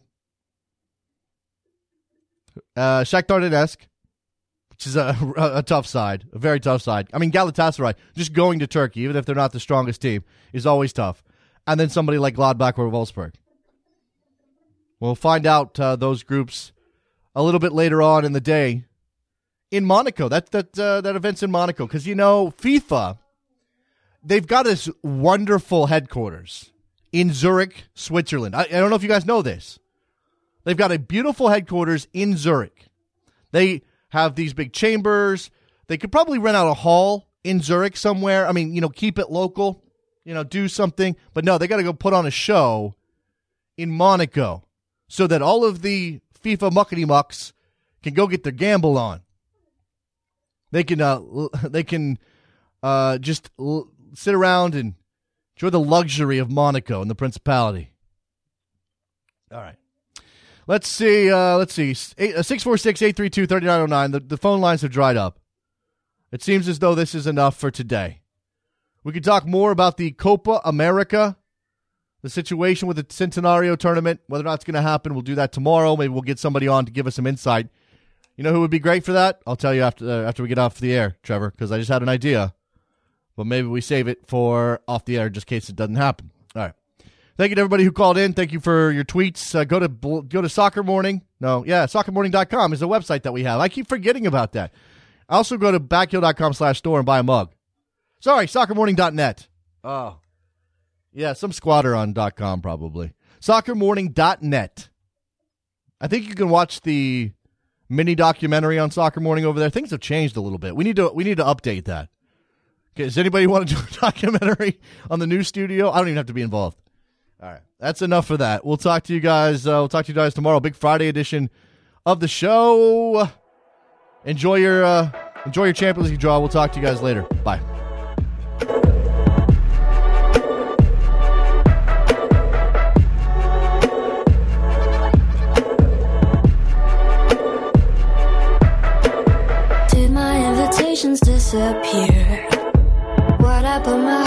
Shakhtar Donetsk, which is a tough side, a very tough side. I mean, Galatasaray, just going to Turkey, even if they're not the strongest team, is always tough. And then somebody like Gladbach or Wolfsburg. We'll find out those groups a little bit later on in the day in Monaco. That event's in Monaco because, FIFA, they've got this wonderful headquarters in Zurich, Switzerland. I don't know if you guys know this. They've got a beautiful headquarters in Zurich. They have these big chambers. They could probably rent out a hall in Zurich somewhere. I mean, keep it local, do something. But no, they got to go put on a show in Monaco so that all of the FIFA muckety-mucks can go get their gamble on. They can just sit around and enjoy the luxury of Monaco and the Principality. All right. Let's see. 646-832-3909. The phone lines have dried up. It seems as though this is enough for today. We could talk more about the Copa America, the situation with the Centenario tournament, whether or not it's going to happen. We'll do that tomorrow. Maybe we'll get somebody on to give us some insight. You know who would be great for that? I'll tell you after we get off the air, Trevor, because I just had an idea. But maybe we save it for off the air just in case it doesn't happen. All right. Thank you to everybody who called in. Thank you for your tweets. Go to Soccer Morning. soccermorning.com is the website that we have. I keep forgetting about that. I also go to backheel.com/store and buy a mug. Sorry, soccermorning.net. Oh. Yeah, some squatter on .com probably. Soccermorning.net I think you can watch the mini documentary on Soccer Morning over there. Things have changed a little bit. We need to update that. Okay, does anybody want to do a documentary on the new studio? I don't even have to be involved. All right, that's enough for that. We'll talk to you guys. We'll talk to you guys tomorrow. Big Friday edition of the show. Enjoy your Champions League draw. We'll talk to you guys later. Bye. Did my invitations disappear? What I put my